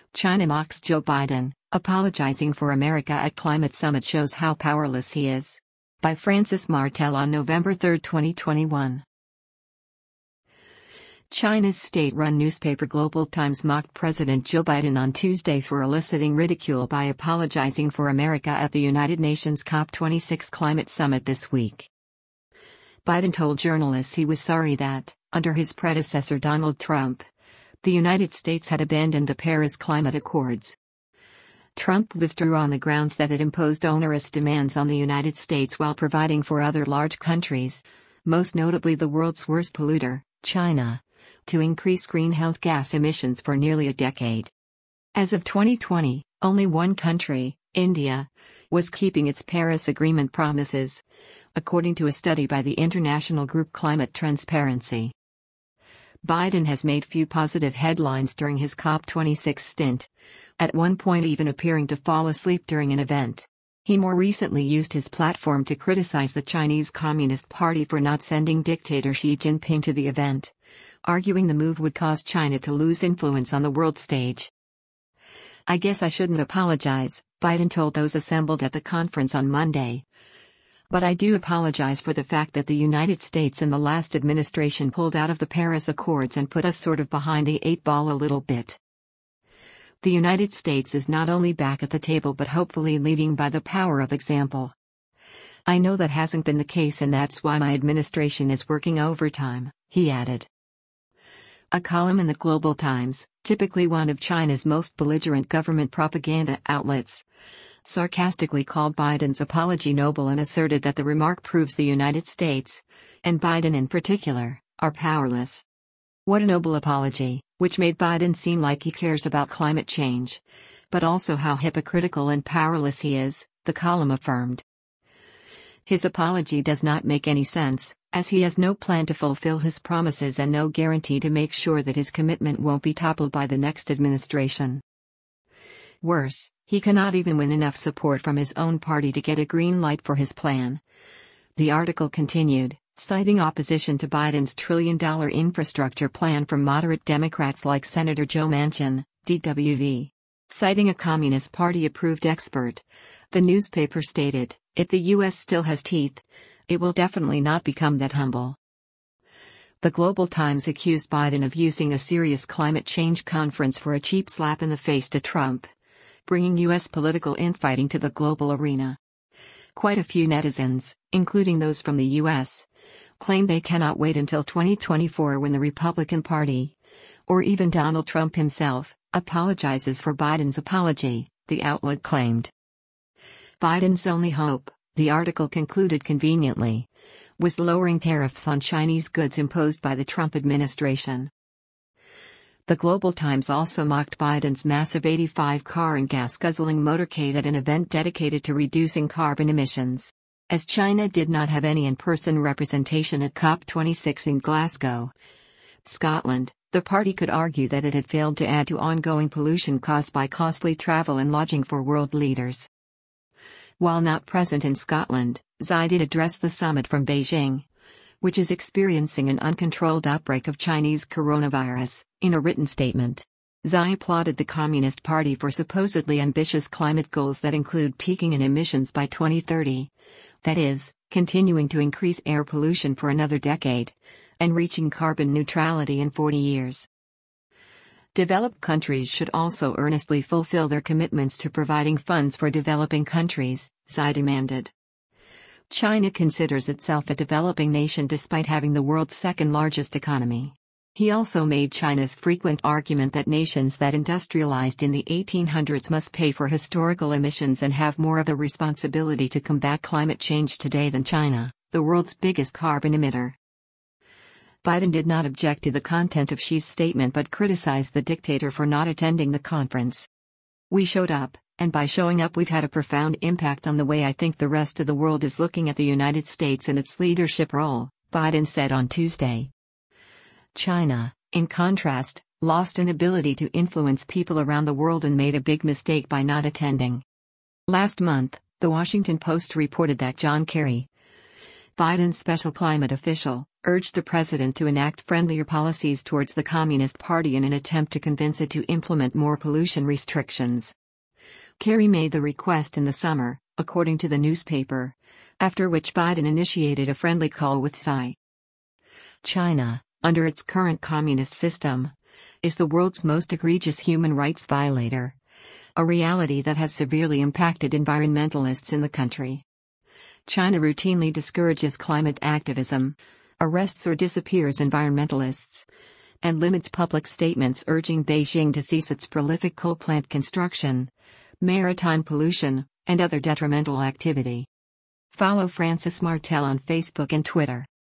China mocks Joe Biden, apologizing for America at climate summit shows how powerless he is. By Francis Martel on November 3, 2021. China's state-run newspaper Global Times mocked President Joe Biden on Tuesday for eliciting ridicule by apologizing for America at the United Nations COP26 climate summit this week. Biden told journalists he was sorry that, under his predecessor Donald Trump, the United States had abandoned the Paris Climate Accords. Trump withdrew on the grounds that it imposed onerous demands on the United States while providing for other large countries, most notably the world's worst polluter, China, to increase greenhouse gas emissions for nearly a decade. As of 2020, only one country, India, was keeping its Paris Agreement promises, according to a study by the international group Climate Transparency. Biden has made few positive headlines during his COP26 stint, at one point even appearing to fall asleep during an event. He more recently used his platform to criticize the Chinese Communist Party for not sending dictator Xi Jinping to the event, arguing the move would cause China to lose influence on the world stage. "I guess I shouldn't apologize," Biden told those assembled at the conference on Monday. "But I do apologize for the fact that the United States and the last administration pulled out of the Paris Accords and put us sort of behind the eight ball a little bit. The United States is not only back at the table but hopefully leading by the power of example. I know that hasn't been the case and that's why my administration is working overtime," he added. A column in the Global Times, typically one of China's most belligerent government propaganda outlets, sarcastically called Biden's apology noble and asserted that the remark proves the United States, and Biden in particular, are powerless. What a noble apology, which made Biden seem like he cares about climate change, but also how hypocritical and powerless he is, the column affirmed. His apology does not make any sense, as he has no plan to fulfill his promises and no guarantee to make sure that his commitment won't be toppled by the next administration. Worse, he cannot even win enough support from his own party to get a green light for his plan. The article continued, citing opposition to Biden's trillion-dollar infrastructure plan from moderate Democrats like Senator Joe Manchin, DWV. Citing a Communist Party-approved expert, the newspaper stated, "If the U.S. still has teeth, it will definitely not become that humble." The Global Times accused Biden of using a serious climate change conference for a cheap slap in the face to Trump, bringing U.S. political infighting to the global arena. Quite a few netizens, including those from the U.S., claim they cannot wait until 2024 when the Republican Party, or even Donald Trump himself, apologizes for Biden's apology, the outlet claimed. Biden's only hope, the article concluded conveniently, was lowering tariffs on Chinese goods imposed by the Trump administration. The Global Times also mocked Biden's massive 85-car and gas-guzzling motorcade at an event dedicated to reducing carbon emissions. As China did not have any in-person representation at COP26 in Glasgow, Scotland, the party could argue that it had failed to add to ongoing pollution caused by costly travel and lodging for world leaders. While not present in Scotland, Xi did address the summit from Beijing, which is experiencing an uncontrolled outbreak of Chinese coronavirus. In a written statement, Xi applauded the Communist Party for supposedly ambitious climate goals that include peaking in emissions by 2030, that is, continuing to increase air pollution for another decade, and reaching carbon neutrality in 40 years. Developed countries should also earnestly fulfill their commitments to providing funds for developing countries, Xi demanded. China considers itself a developing nation despite having the world's second-largest economy. He also made China's frequent argument that nations that industrialized in the 1800s must pay for historical emissions and have more of a responsibility to combat climate change today than China, the world's biggest carbon emitter. Biden did not object to the content of Xi's statement but criticized the dictator for not attending the conference. "We showed up, and by showing up we've had a profound impact on the way I think the rest of the world is looking at the United States and its leadership role," Biden said on Tuesday. China, in contrast, lost an ability to influence people around the world and made a big mistake by not attending. Last month, The Washington Post reported that John Kerry, Biden's special climate official, urged the president to enact friendlier policies towards the Communist Party in an attempt to convince it to implement more pollution restrictions. Kerry made the request in the summer, according to the newspaper, after which Biden initiated a friendly call with Xi. China, under its current communist system, is the world's most egregious human rights violator, a reality that has severely impacted environmentalists in the country. China routinely discourages climate activism, arrests or disappears environmentalists, and limits public statements urging Beijing to cease its prolific coal plant construction, maritime pollution, and other detrimental activity. Follow Francis Martel on Facebook and Twitter.